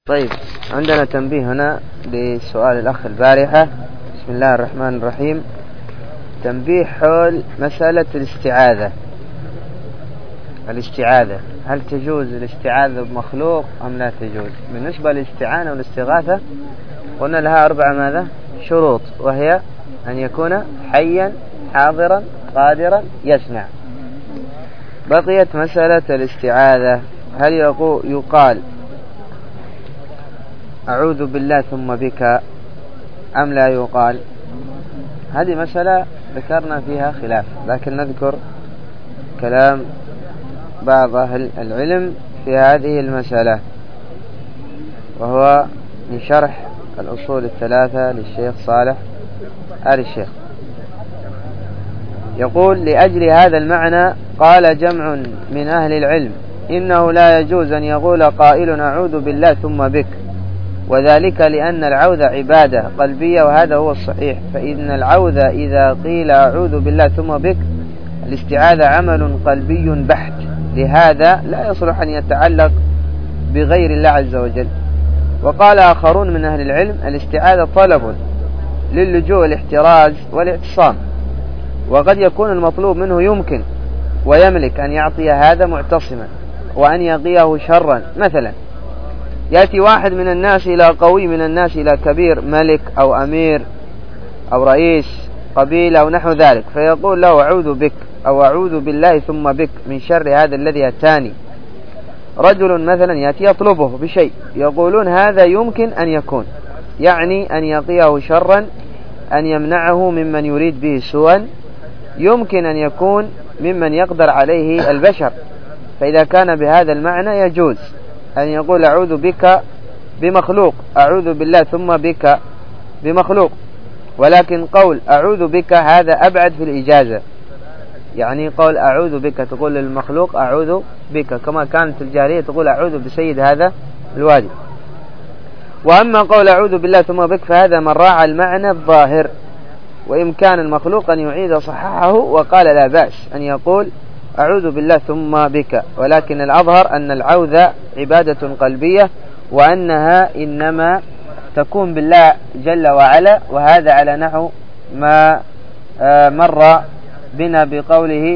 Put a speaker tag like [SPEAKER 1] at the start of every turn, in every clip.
[SPEAKER 1] طيب، عندنا تنبيه هنا لسؤال الأخ البارحة. بسم الله الرحمن الرحيم. تنبيه حول مسألة الاستعاذة، هل تجوز الاستعاذة بمخلوق أم لا تجوز؟ بالنسبة للاستعانة والاستغاثة قلنا لها 4 شروط، وهي أن يكون حيا حاضرا قادرا يسمع. بقيت مسألة الاستعاذة، هل يقال أعوذ بالله ثم بك أم لا يقال؟ هذه مسألة ذكرنا فيها خلاف، لكن نذكر كلام بعض أهل العلم في هذه المسألة، وهو من شرح الأصول الثلاثة للشيخ صالح آل الشيخ. يقول: لأجل هذا المعنى قال جمع من أهل العلم إنه لا يجوز أن يقول قائل أعوذ بالله ثم بك، وذلك لأن العوذ عبادة قلبية، وهذا هو الصحيح، فإن العوذ إذا قيل أعوذ بالله ثم بك الاستعاذة عمل قلبي بحت، لهذا لا يصلح أن يتعلق بغير الله عز وجل. وقال آخرون من أهل العلم الاستعاذة طلب للجوء والاحتراز والاعتصام، وقد يكون المطلوب منه يمكن ويملك أن يعطي هذا معتصما وأن يقيه شرا. مثلا يأتي واحد من الناس إلى قوي من الناس إلى كبير، ملك أو أمير أو رئيس قبيلة أو نحو ذلك، فيقول له أعوذ بك أو أعوذ بالله ثم بك من شر هذا الذي أتاني. رجل مثلا يأتي يطلبه بشيء، يقولون هذا يمكن أن يكون يعني أن يقيه شرا، أن يمنعه ممن يريد به سوءا، يمكن أن يكون ممن يقدر عليه البشر، فإذا كان بهذا المعنى يجوز أن يقول أعوذ بك بمخلوق، أعوذ بالله ثم بك بمخلوق. ولكن قول أعوذ بك هذا أبعد في الإجازة، يعني قول أعوذ بك تقول للمخلوق أعوذ بك، كما كانت الجارية تقول أعوذ بسيد هذا الوادي. وأما قول أعوذ بالله ثم بك فهذا من راعى المعنى الظاهر، وإمكان المخلوق أن يعيد صححه، وقال لا بأس أن يقول أعوذ بالله ثم بك، ولكن الأظهر أن العوذ عبادة قلبية، وأنها إنما تكون بالله جل وعلا، وهذا على نحو ما مر بنا بقوله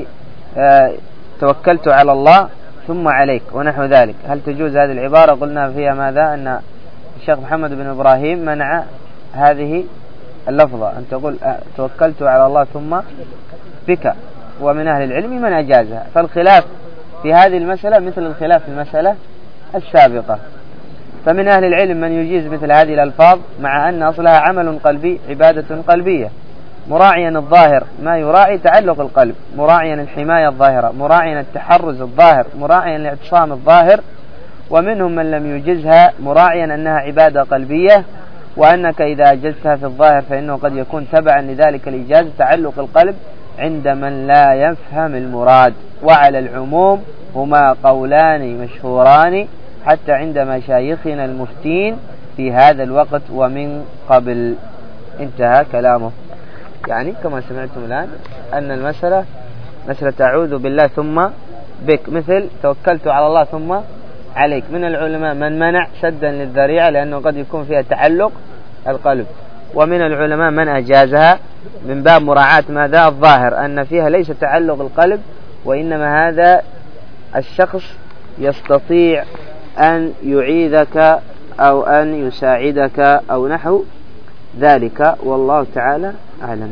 [SPEAKER 1] توكلت على الله ثم عليك ونحو ذلك. هل تجوز هذه العبارة؟ قلنا فيها ماذا؟ أن الشيخ محمد بن إبراهيم منع هذه اللفظة، أن تقول توكلت على الله ثم بك، ومن أهل العلم من أجازها. فالخلاف في هذه المسألة مثل الخلاف في المسألة السابقة، فمن أهل العلم من يجيز مثل هذه الألفاظ مع أن أصلها عمل قلبي عبادة قلبية، مراعيا الظاهر ما يراعي تعلق القلب، مراعيا الحماية الظاهرة، مراعيا التحرز الظاهر، مراعيا الاعتصام الظاهر. ومنهم من لم يجزها مراعيا أنها عبادة قلبية، وأنك إذا أجزتها في الظاهر فإنه قد يكون تبعا لذلك الإجازة تعلق القلب عند من لا يفهم المراد. وعلى العموم هما قولان مشهوران حتى عند مشايخنا المفتين في هذا الوقت ومن قبل. انتهى كلامه. يعني كما سمعتم الآن أن المسألة مسألة أعوذ بالله ثم بك، مثل توكلت على الله ثم عليك. من العلماء من منع سدا للذريعة لأنه قد يكون فيها تعلق القلب، ومن العلماء من أجازها من باب مراعاة ماذا؟ الظاهر، أن فيها ليس تعلق القلب، وإنما هذا الشخص يستطيع أن يعيذك أو أن يساعدك أو نحو ذلك، والله تعالى أعلم.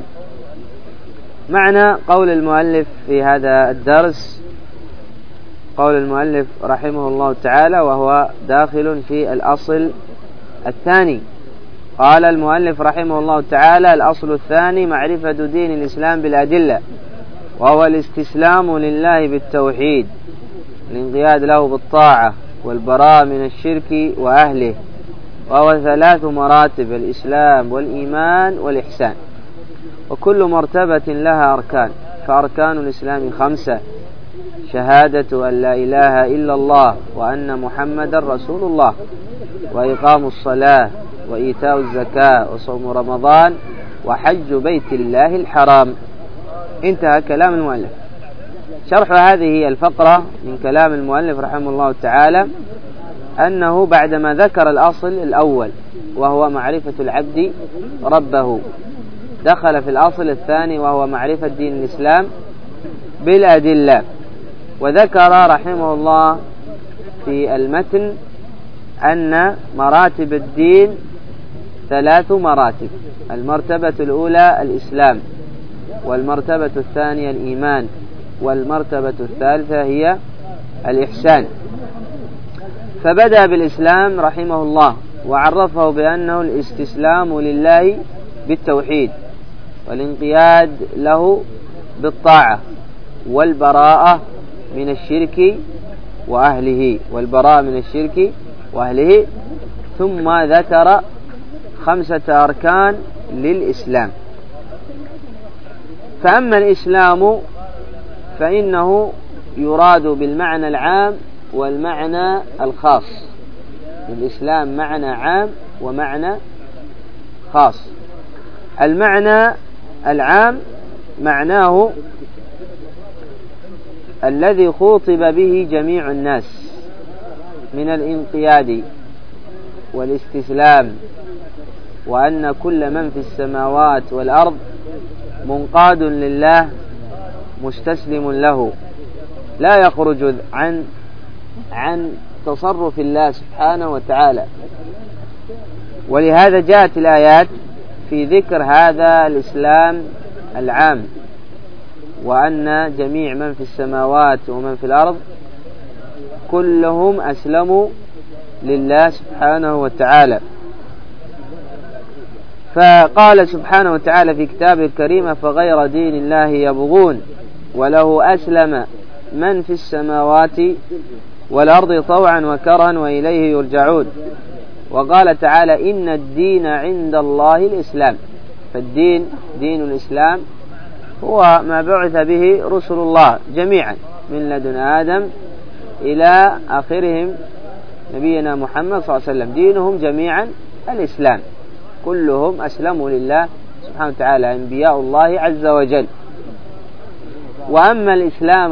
[SPEAKER 1] معنى قول المؤلف في هذا الدرس، قول المؤلف رحمه الله تعالى وهو داخل في الأصل الثاني. قال المؤلف رحمه الله تعالى: الأصل الثاني معرفة دين الإسلام بالأدلة، وهو الاستسلام لله بالتوحيد، الانقياد له بالطاعة، والبراءة من الشرك وأهله، وهو 3 مراتب: الإسلام والإيمان والإحسان، وكل مرتبة لها أركان، فأركان الإسلام 5: شهادة أن لا إله إلا الله وأن محمد رسول الله، وإقام الصلاة، وإيتاء الزكاة، وصوم رمضان، وحج بيت الله الحرام. انتهى كلام المؤلف. شرح هذه الفقرة من كلام المؤلف رحمه الله تعالى أنه بعدما ذكر الأصل الأول وهو معرفة العبد ربه دخل في الأصل الثاني وهو معرفة دين الإسلام بالأدلة. وذكر رحمه الله في المتن أن مراتب الدين 3 مراتب: المرتبة الأولى الإسلام، والمرتبة الثانية الإيمان، والمرتبة الثالثة هي الإحسان. فبدأ بالإسلام رحمه الله وعرفه بأنه الاستسلام لله بالتوحيد، والانقياد له بالطاعة، والبراءة من الشرك وأهله، ثم ذكر 5 أركان للإسلام. فأما الإسلام فإنه يراد بالمعنى العام والمعنى الخاص. الإسلام معنى عام ومعنى خاص. المعنى العام معناه الذي خوطب به جميع الناس من الانقياد والاستسلام، وأن كل من في السماوات والأرض منقاد لله مستسلم له، لا يخرج عن تصرف الله سبحانه وتعالى. ولهذا جاءت الآيات في ذكر هذا الإسلام العام، وأن جميع من في السماوات ومن في الأرض كلهم أسلموا لله سبحانه وتعالى. فقال سبحانه وتعالى في كتابه الكريم: فغير دين الله يبغون وله أسلم من في السماوات والأرض طوعا وكرها وإليه يرجعون. وقال تعالى: إن الدين عند الله الإسلام. فالدين دين الإسلام هو ما بعث به رسل الله جميعا من لدن آدم إلى آخرهم نبينا محمد صلى الله عليه وسلم، دينهم جميعا الإسلام، كلهم أسلموا لله سبحانه وتعالى، أنبياء الله عز وجل. وأما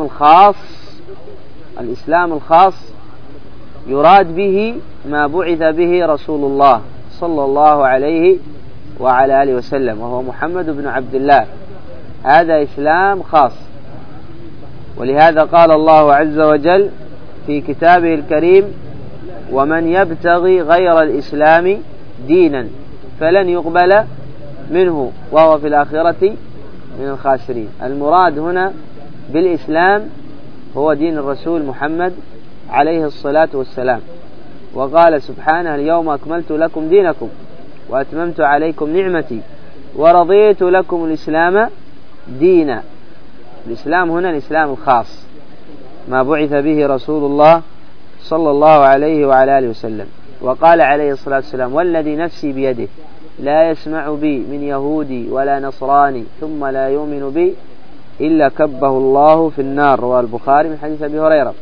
[SPEAKER 1] الإسلام الخاص يراد به ما بعث به رسول الله صلى الله عليه وعلى آله وسلم، وهو محمد بن عبد الله. هذا إسلام خاص. ولهذا قال الله عز وجل في كتابه الكريم: ومن يبتغي غير الإسلام دينا فلن يقبل منه وهو في الآخرة من الخاسرين. المراد هنا بالإسلام هو دين الرسول محمد عليه الصلاة والسلام. وقال سبحانه: اليوم أكملت لكم دينكم وأتممت عليكم نعمتي ورضيت لكم الإسلام دينا. الإسلام هنا الإسلام الخاص، ما بعث به رسول الله صلى الله عليه وعلى آله وسلم. وقال عليه الصلاة والسلام: والذي نفسي بيده لا يسمع بي من يهودي ولا نصراني ثم لا يؤمن بي إلا كبه الله في النار. رواه البخاري من حديث أبي هريرة.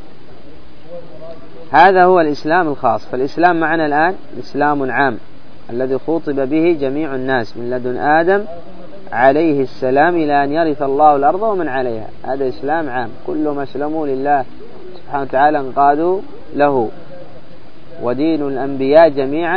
[SPEAKER 1] هذا هو الإسلام الخاص. فالإسلام معنا الآن إسلام عام الذي خوطب به جميع الناس من لدن آدم عليه السلام إلى أن يرث الله الأرض ومن عليها. هذا إسلام عام، كلهم أسلموا لله سبحانه وتعالى، انقادوا له. ودين الأنبياء جميعا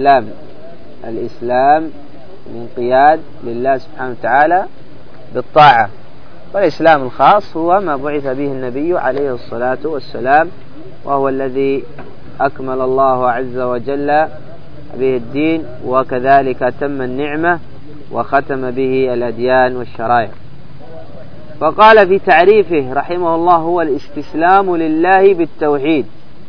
[SPEAKER 1] الإسلام الانقياد لله سبحانه وتعالى بالطاعة. والإسلام الخاص هو ما بعث به النبي عليه الصلاة والسلام، وهو الذي أكمل الله عز وجل به الدين، وكذلك أتم النعمة وختم به الأديان والشرائع. فقال في تعريفه رحمه الله: هو الاستسلام لله بالتوحيد.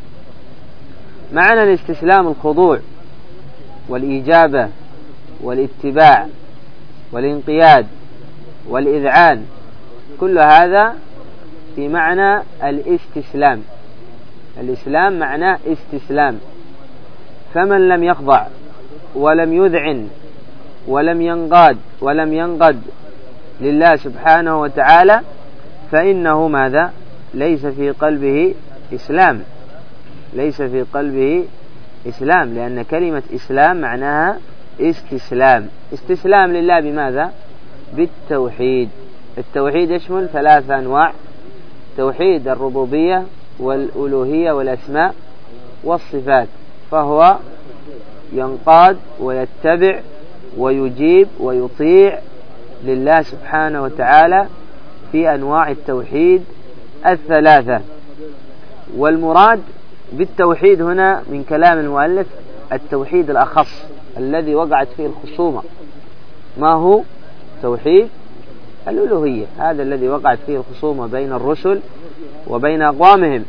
[SPEAKER 1] معنى الاستسلام الخضوع والإجابة والاتباع والانقياد والإذعان، كل هذا في معنى الاستسلام. الإسلام معناه استسلام. فمن لم يخضع ولم يذعن ولم ينقد لله سبحانه وتعالى فإنه ماذا؟ ليس في قلبه إسلام، لأن كلمة إسلام معناها استسلام لله. بماذا؟ بالتوحيد. التوحيد يشمل 3 أنواع: توحيد الربوبية والألوهية والأسماء والصفات، فهو ينقاد ويتبع ويجيب ويطيع لله سبحانه وتعالى في أنواع التوحيد الثلاثة. والمراد بالتوحيد هنا من كلام المؤلف التوحيد الأخص الذي وقعت فيه الخصومة. ما هو؟ توحيد الألوهية، هذا الذي وقعت فيه الخصومة بين الرسل وبين أقوامهم.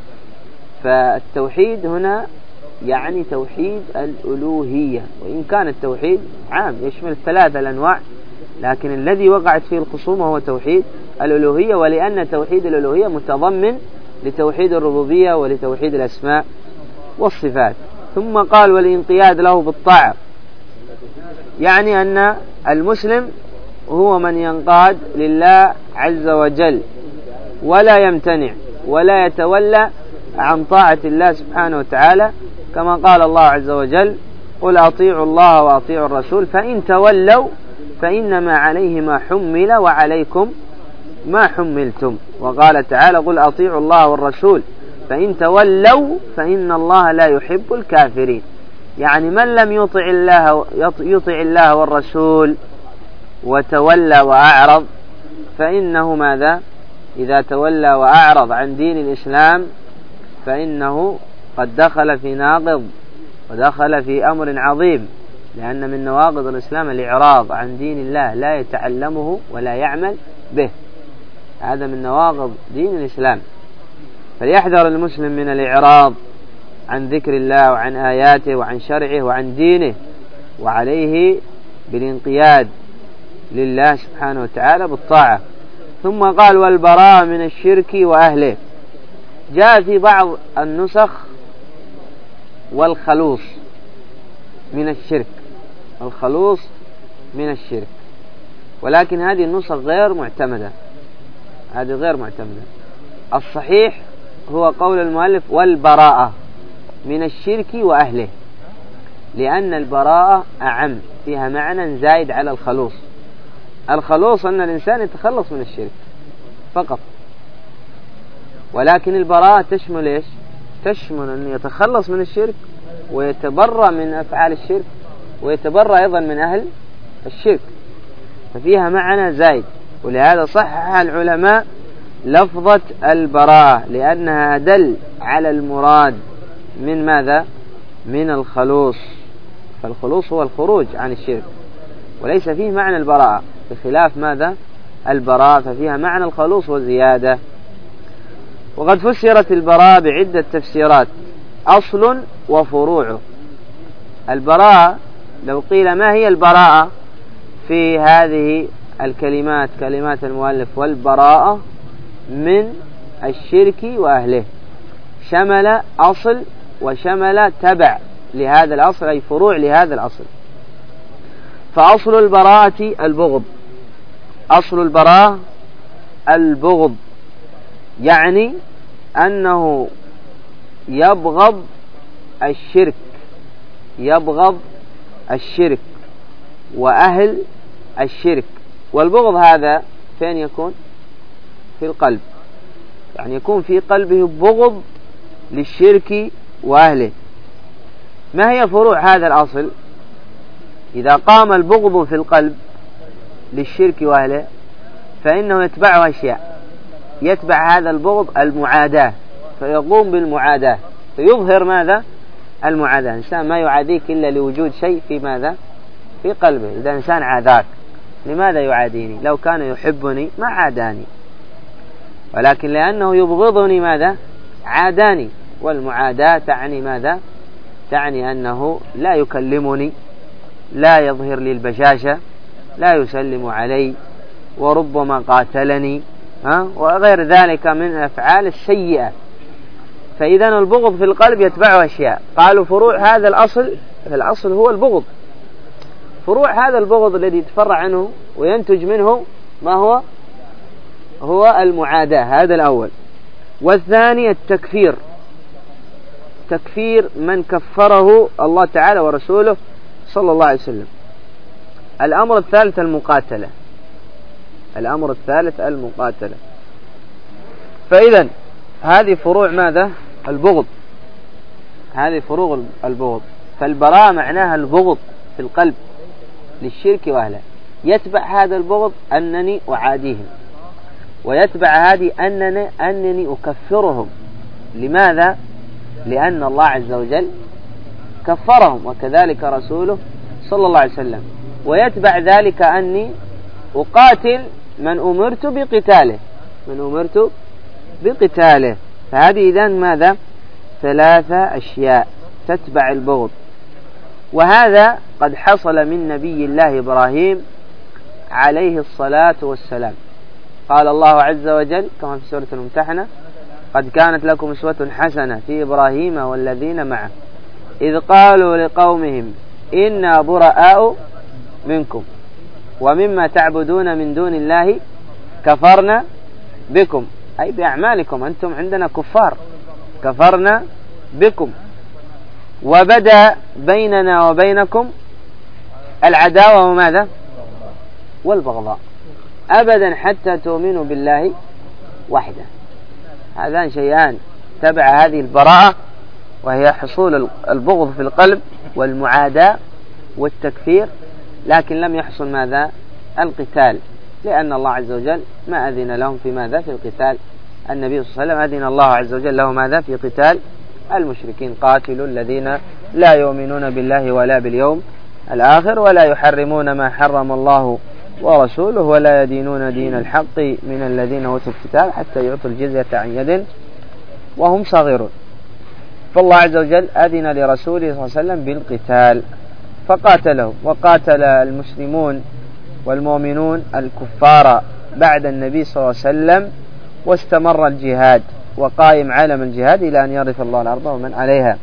[SPEAKER 1] فالتوحيد هنا يعني توحيد الألوهية، وإن كان التوحيد عام يشمل الثلاثة الأنواع، لكن الذي وقعت فيه الخصومة هو توحيد الألوهية، ولأن توحيد الألوهية متضمن لتوحيد الربوبية ولتوحيد الأسماء والصفات. ثم قال والانقياد له بالطاعة، يعني أن المسلم هو من ينقاد لله عز وجل ولا يمتنع ولا يتولى عن طاعة الله سبحانه وتعالى، كما قال الله عز وجل قل أطيعوا الله وأطيعوا الرسول فإن تولوا فإنما عليه ما حمل وعليكم ما حملتم. وقال تعالى قل أطيعوا الله والرسول فإن تولوا فإن الله لا يحب الكافرين. يعني من لم يطع الله والرسول وتولى وأعرض فإنه ماذا؟ إذا تولى وأعرض عن دين الإسلام فإنه قد دخل في ناقض ودخل في أمر عظيم، لأن من نواقض الإسلام الإعراض عن دين الله لا يتعلمه ولا يعمل به، هذا من نواقض دين الإسلام. فليحذر المسلم من الإعراض عن ذكر الله وعن آياته وعن شرعه وعن دينه، وعليه بالانقياد لله سبحانه وتعالى بالطاعة. ثم قال والبراءة من الشرك وأهله. جاء في بعض النسخ والخلوص من الشرك، الخلوص من الشرك، ولكن هذه النسخ غير معتمدة، هذه غير معتمدة. الصحيح هو قول المؤلف والبراءة من الشرك وأهله، لأن البراءة أعم، فيها معنى زايد على الخلوص. الخلوص أن الإنسان يتخلص من الشرك فقط، ولكن البراءة تشمل إيش؟ تشمل أن يتخلص من الشرك ويتبرأ من أفعال الشرك ويتبرأ أيضا من أهل الشرك، ففيها معنى زايد. ولهذا صحح العلماء لفظة البراءة لأنها أدل على المراد من ماذا؟ من الخلوص. فالخلوص هو الخروج عن الشرك، وليس فيه معنى البراءة، بخلاف ماذا؟ البراءة ففيها معنى الخلوص وزيادة. وقد فسرت البراءة بعدة تفسيرات، أصل وفروعه. البراءة لو قيل ما هي البراءة في هذه الكلمات، كلمات المؤلف والبراءة من الشرك وأهله، شمل أصل وشمل تبع لهذا الأصل، أي فروع لهذا الأصل. فأصل البراءة البغض، أصل البراءة البغض، يعني أنه يبغض الشرك، يبغض الشرك وأهل الشرك. والبغض هذا فين يكون؟ في القلب، يعني يكون في قلبه بغض للشرك وأهله. ما هي فروع هذا الأصل؟ إذا قام البغض في القلب للشرك وأهله فإنه يتبعه أشياء، يتبع هذا البغض المعاداة، فيقوم بالمعاداة، فيظهر ماذا؟ المعاداة. إنسان ما يعاديك إلا لوجود شيء في ماذا؟ في قلبه. إذا إنسان عاداك لماذا يعاديني؟ لو كان يحبني ما عاداني، ولكن لأنه يبغضني ماذا؟ عاداني. والمعاداة تعني ماذا؟ تعني أنه لا يكلمني، لا يظهر لي البشاشة، لا يسلم علي، وربما قاتلني، وغير ذلك من الأفعال السيئة. فإذا البغض في القلب يتبعه أشياء. قالوا فروع هذا الأصل، الأصل هو البغض. فروع هذا البغض الذي يتفرع عنه وينتج منه ما هو؟ هو المعاداة، هذا الأول. والثاني التكفير، تكفير من كفره الله تعالى ورسوله صلى الله عليه وسلم. الأمر الثالث المقاتلة، الأمر الثالث المقاتلة. فإذا هذه فروع ماذا؟ البغض. هذه فروغ البغض. فالبراءة معناها البغض في القلب للشرك وأهله، يتبع هذا البغض أنني أعاديهم، ويتبع هذه أنني أكفرهم. لماذا؟ لأن الله عز وجل كفرهم وكذلك رسوله صلى الله عليه وسلم. ويتبع ذلك أني أقاتل من أمرت بقتاله. فهذه إذن ماذا؟ 3 أشياء تتبع البغض. وهذا قد حصل من نبي الله إبراهيم عليه الصلاة والسلام. قال الله عز وجل كما في سورة الممتحنة: قد كانت لكم أسوة حسنة في إبراهيم والذين معه إذ قالوا لقومهم إنا براء منكم ومما تعبدون من دون الله كفرنا بكم، أي بأعمالكم، أنتم عندنا كفار، كفرنا بكم وبدأ بيننا وبينكم العداوة وماذا؟ والبغضاء أبدا حتى تؤمنوا بالله وحده. هذان شيئان تبع هذه البراءة، وهي حصول البغض في القلب والمعاداة والتكفير، لكن لم يحصل ماذا؟ القتال، لأن الله عز وجل ما أذن لهم في ماذا؟ في القتال. النبي صلى الله عليه وسلم أذن الله عز وجل له ماذا؟ في قتال المشركين: قاتلوا الذين لا يؤمنون بالله ولا باليوم الآخر ولا يحرمون ما حرم الله ورسوله ولا يدينون دين الحق من الذين أوتوا الكتاب حتى يعطوا الجزية عن يد وهم صاغرون. فالله عز وجل أذن لرسوله صلى الله عليه وسلم بالقتال فقاتلهم، وقاتل المسلمون والمؤمنون الكفار بعد النبي صلى الله عليه وسلم، واستمر الجهاد وقائم علم الجهاد إلى أن يرث الله الأرض ومن عليها.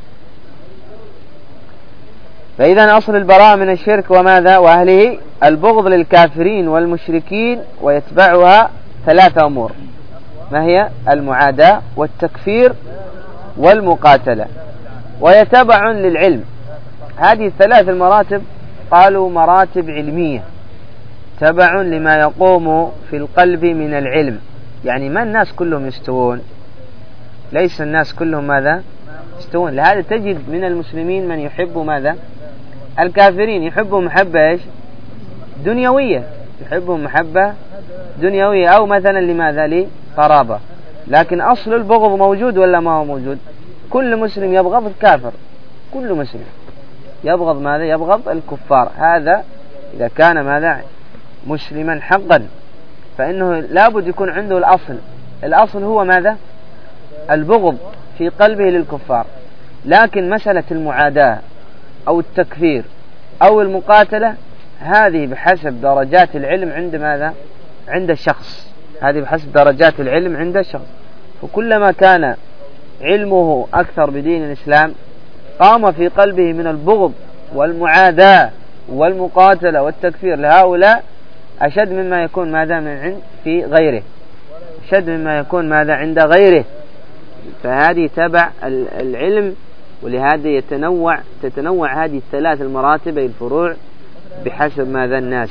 [SPEAKER 1] فإذا أصل البراءة من الشرك وماذا؟ وأهله البغض للكافرين والمشركين، ويتبعها 3 أمور، ما هي؟ المعاداة والتكفير والمقاتلة. ويتبع للعلم. هذه ال3 المراتب قالوا مراتب علمية، تبع لما يقوم في القلب من العلم. يعني ما الناس كلهم يستوون، ليس الناس كلهم ماذا؟ يستوون. لهذا تجد من المسلمين من يحب ماذا؟ الكافرين، يحبهم محبة إيش؟ دنيوية، يحبهم محبة دنيوية، أو مثلا لماذا؟ لقرابة. لكن أصل البغض موجود ولا ما هو موجود؟ كل مسلم يبغض الكافر، كل مسلم يبغض ماذا؟ يبغض الكفار. هذا إذا كان ماذا؟ مسلما حقا، فإنه لابد يكون عنده الأصل هو ماذا؟ البغض في قلبه للكفار. لكن مسألة المعاداة أو التكفير أو المقاتلة هذه بحسب درجات العلم عند ماذا؟ عند الشخص. هذه بحسب درجات العلم عند الشخص. فكلما كان علمه أكثر بدين الإسلام قام في قلبه من البغض والمعاداة والمقاتلة والتكفير لهؤلاء أشد مما يكون ماذا؟ من عند في غيره، أشد مما يكون ماذا؟ عند غيره. فهذه تبع العلم. ولهذا تتنوع هذه ال3 المراتب أي الفروع بحسب ماذا؟ الناس،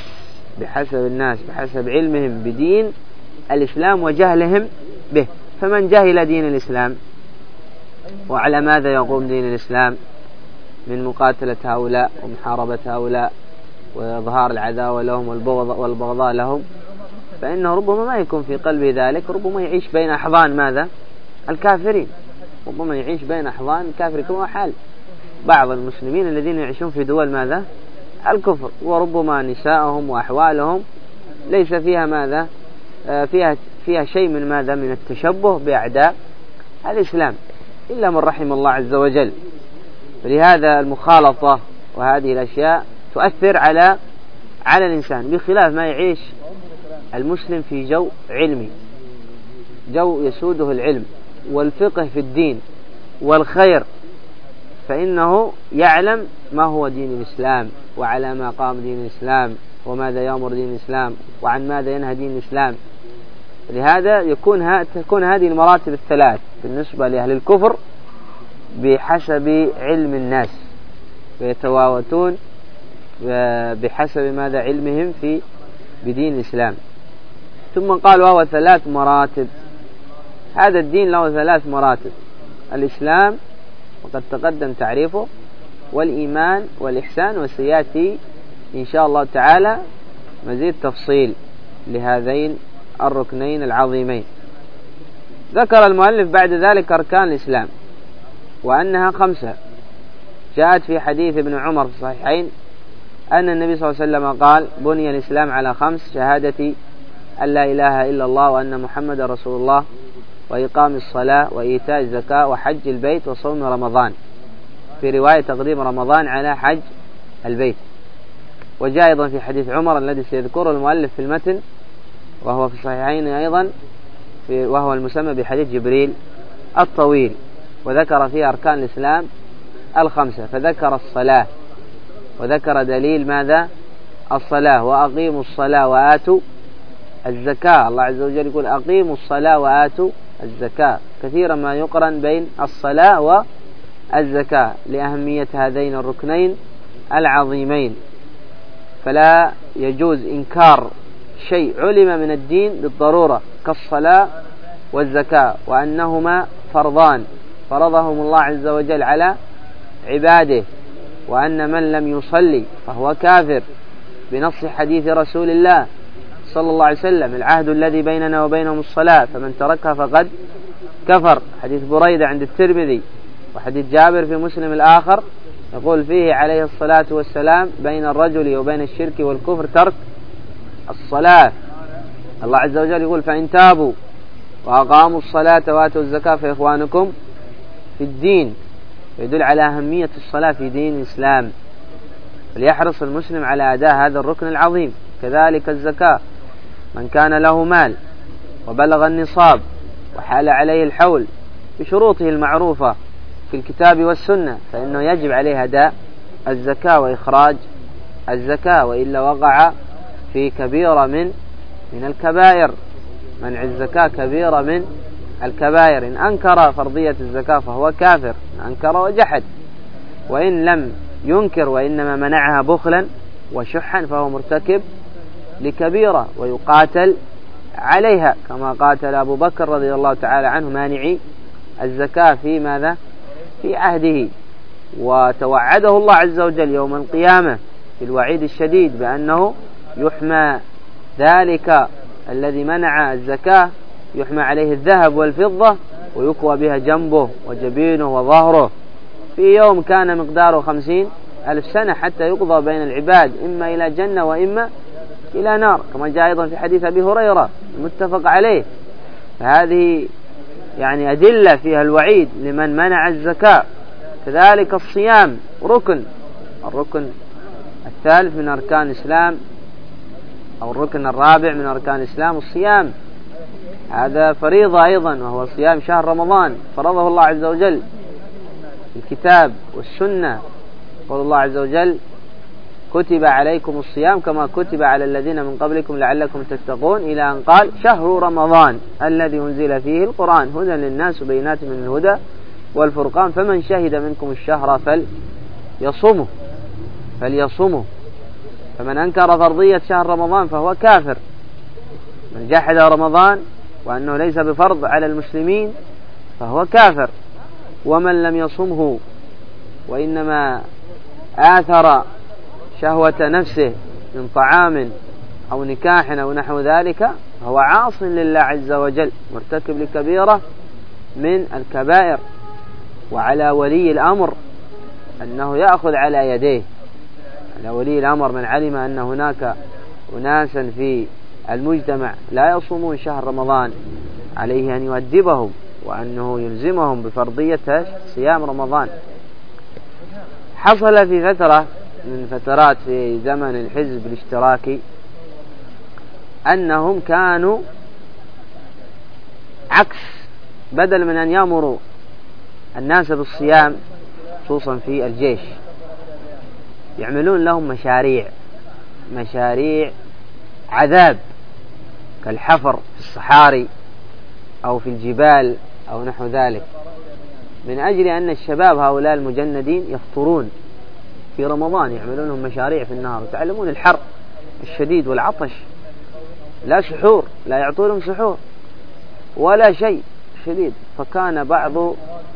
[SPEAKER 1] بحسب علمهم بدين الإسلام وجهلهم به. فمن جهل دين الإسلام وعلى ماذا يقوم دين الإسلام من مقاتلة هؤلاء ومحاربة هؤلاء وإظهار العداوة لهم والبغضاء لهم، فإنه ربما ما يكون في قلبه ذلك، ربما يعيش بين أحضان ماذا؟ الكافرين، ربما يعيش بين أحضان الكافرين، كما حال بعض المسلمين الذين يعيشون في دول ماذا؟ الكفر، وربما نساءهم وأحوالهم ليس فيها ماذا؟ فيها شيء من ماذا؟ من التشبه بأعداء الإسلام، إلا من رحم الله عز وجل. فلهذا المخالطة وهذه الأشياء تؤثر على الإنسان، بخلاف ما يعيش المسلم في جو علمي، جو يسوده العلم والفقه في الدين والخير، فإنه يعلم ما هو دين الإسلام وعلى ما قام دين الإسلام وماذا يأمر دين الإسلام وعن ماذا ينهى دين الإسلام. لهذا تكون هذه المراتب ال3 بالنسبة لأهل الكفر بحسب علم الناس، ويتواوتون بحسب ماذا؟ علمهم بدين الإسلام. ثم قال وهو 3 مراتب. هذا الدين له 3 مراتب: الإسلام وقد تقدم تعريفه، والإيمان والإحسان، وسيأتي إن شاء الله تعالى مزيد تفصيل لهذين الركنين العظيمين. ذكر المؤلف بعد ذلك أركان الإسلام وأنها 5، جاءت في حديث ابن عمر في الصحيحين أن النبي صلى الله عليه وسلم قال: بني الإسلام على 5: شهادة أن لا إله إلا الله وأن محمد رسول الله، وإقام الصلاة، وإيتاء الزكاة، وحج البيت، وصوم رمضان، في رواية تقديم رمضان على حج البيت. وجاء أيضا في حديث عمر الذي سيذكره المؤلف في المتن، وهو في الصحيحين أيضا، وهو المسمى بحديث جبريل الطويل، وذكر فيه أركان الإسلام 5، فذكر الصلاة، وذكر دليل ماذا؟ الصلاة: وأقيموا الصلاة وآتوا الزكاة. الله عز وجل يقول: أقيموا الصلاة وآتوا الزكاة. كثيرا ما يقرن بين الصلاة والزكاة لأهمية هذين الركنين العظيمين، فلا يجوز إنكار شيء علم من الدين بالضرورة كالصلاة والزكاة، وأنهما فرضان فرضهم الله عز وجل على عباده، وأن من لم يصلي فهو كافر بنص حديث رسول الله صلى الله عليه وسلم: العهد الذي بيننا وبينهم الصلاة، فمن تركها فقد كفر. حديث بريدة عند الترمذي، وحديث جابر في مسلم الآخر يقول فيه عليه الصلاة والسلام: بين الرجل وبين الشرك والكفر ترك الصلاة. الله عز وجل يقول: فإن تابوا وأقاموا الصلاة وآتوا الزكاة فإخوانكم في الدين. يدل على أهمية الصلاة في دين الإسلام، فليحرص المسلم على أداء هذا الركن العظيم. كذلك الزكاة: من كان له مال وبلغ النصاب وحال عليه الحول بشروطه المعروفة في الكتاب والسنة، فإنه يجب عليه أداء الزكاة وإخراج الزكاة، وإلا وقع في كبيرة من الكبائر. منع الزكاة كبيرة من الكبائر. إن أنكر فرضية الزكاة فهو كافر، إن أنكر وجحد. وإن لم ينكر وإنما منعها بخلا وشحا فهو مرتكب لكبيرة ويقاتل عليها، كما قاتل أبو بكر رضي الله تعالى عنه مانعي الزكاة في ماذا؟ في عهده، وتوعده الله عز وجل يوم القيامة في الوعيد الشديد بأنه يحمى ذلك الذي منع الزكاة، يحمى عليه الذهب والفضة ويكوى بها جنبه وجبينه وظهره في يوم كان مقداره 50,000 سنة، حتى يقضى بين العباد إما إلى جنة وإما إلى نار، كما جاء أيضا في حديث أبي هريرة المتفق عليه. فهذه يعني أدلة فيها الوعيد لمن منع الزكاة. كذلك الصيام الركن الثالث من أركان الإسلام، أو الركن الرابع من أركان الإسلام الصيام. هذا فريضة أيضا، وهو صيام شهر رمضان، فرضه الله عز وجل في الكتاب والسنة. قال الله عز وجل: كتب عليكم الصيام كما كتب على الذين من قبلكم لعلكم تتقون، إلى أن قال: شهر رمضان الذي أنزل فيه القرآن هدى للناس وبينات من الهدى والفرقان، فمن شهد منكم الشهر فليصمه. فمن أنكر فرضية شهر رمضان فهو كافر. من جحد رمضان وأنه ليس بفرض على المسلمين فهو كافر. ومن لم يصمه وإنما آثر شهوة نفسه من طعام أو نكاح أو نحو ذلك فهو عاص لله عز وجل، مرتكب لكبيرة من الكبائر. وعلى ولي الأمر أنه يأخذ على يديه، على ولي الأمر من علم أن هناك أناسا في المجتمع لا يصومون شهر رمضان عليه أن يؤدبهم، وأنه يلزمهم بفرضية صيام رمضان. حصل في فترة من فترات في زمن الحزب الاشتراكي أنهم كانوا عكس، بدل من أن يأمروا الناس بالصيام خصوصا في الجيش، يعملون لهم مشاريع عذاب كالحفر في الصحاري أو في الجبال أو نحو ذلك، من أجل أن الشباب هؤلاء المجندين يفطرون في رمضان، يعملون لهم مشاريع في النهار. تعلمون الحر الشديد والعطش، لا سحور، لا يعطونهم سحور ولا شيء شديد. فكان بعض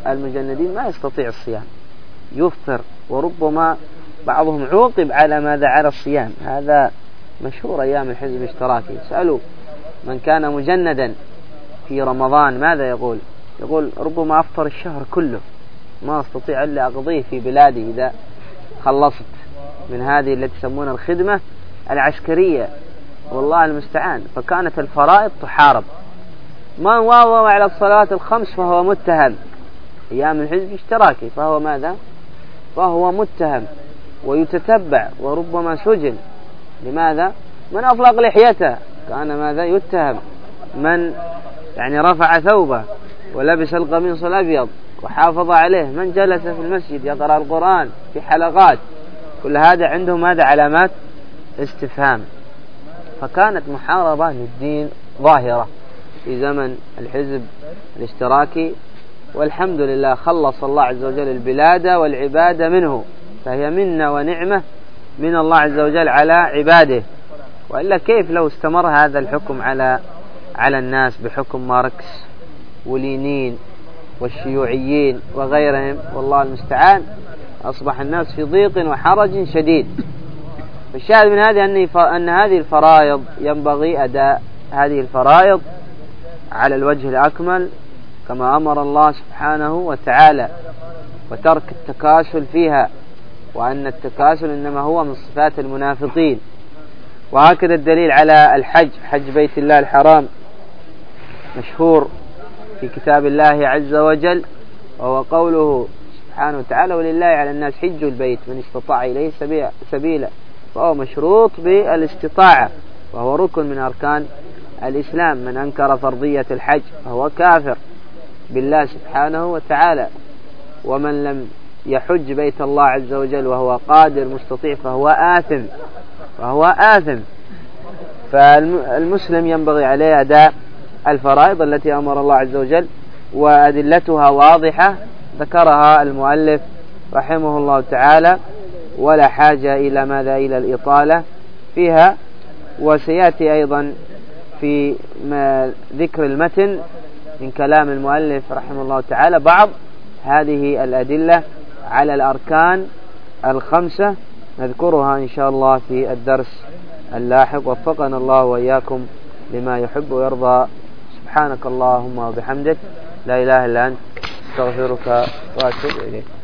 [SPEAKER 1] المجندين ما يستطيع الصيام، يفطر، وربما بعضهم عوقب على ماذا؟ على الصيام. هذا مشهور أيام الحزب الاشتراكي. سألوا من كان مجندا في رمضان ماذا يقول؟ يقول ربما أفطر الشهر كله، ما أستطيع إلا أقضيه في بلادي إذا خلصت من هذه التي يسمونها الخدمة العسكرية، والله المستعان. فكانت الفرائض تحارب. من واظب على الصلاة الخمس فهو متهم أيام الحزب الاشتراكي، فهو ماذا؟ فهو متهم ويتتبع وربما سجن. لماذا؟ من أطلق لحيته كان ماذا؟ يتهم. من يعني رفع ثوبه ولبس القميص الأبيض وحافظ عليه، من جلس في المسجد يقرأ القرآن في حلقات، كل هذا عنده ماذا؟ علامات استفهام. فكانت محاربة للدين ظاهرة في زمن الحزب الاشتراكي، والحمد لله خلص الله عز وجل البلاد والعباد منه، فهي منة ونعمة من الله عز وجل على عباده. وإلا كيف لو استمر هذا الحكم على الناس بحكم ماركس ولينين والشيوعيين وغيرهم، والله المستعان، أصبح الناس في ضيق وحرج شديد. الشاهد من هذه أن هذه الفرائض ينبغي أداء هذه الفرائض على الوجه الأكمل كما أمر الله سبحانه وتعالى، وترك التكاسل فيها، وأن التكاسل إنما هو من صفات المنافقين. وهكذا الدليل على الحج، حج بيت الله الحرام مشهور في كتاب الله عز وجل، وهو قوله سبحانه وتعالى: ولله على الناس حج البيت من استطاع إليه سبيلا. فهو مشروط بالاستطاعة، وهو ركن من أركان الإسلام. من أنكر فرضية الحج فهو كافر بالله سبحانه وتعالى. ومن لم يحج بيت الله عز وجل وهو قادر مستطيع فهو آثم. فالمسلم ينبغي عليه أداء الفرائض التي أمر الله عز وجل، وأدلتها واضحة ذكرها المؤلف رحمه الله تعالى، ولا حاجة إلى ماذا؟ إلى الإطالة فيها. وسيأتي أيضا في ذكر المتن من كلام المؤلف رحمه الله تعالى بعض هذه الأدلة على الأركان الخمسة، نذكرها إن شاء الله في الدرس اللاحق. وفقنا الله وإياكم لما يحب ويرضى. سبحانك اللهم وبحمدك، لا إله إلا أنت، استغفرك وأتوب إليك.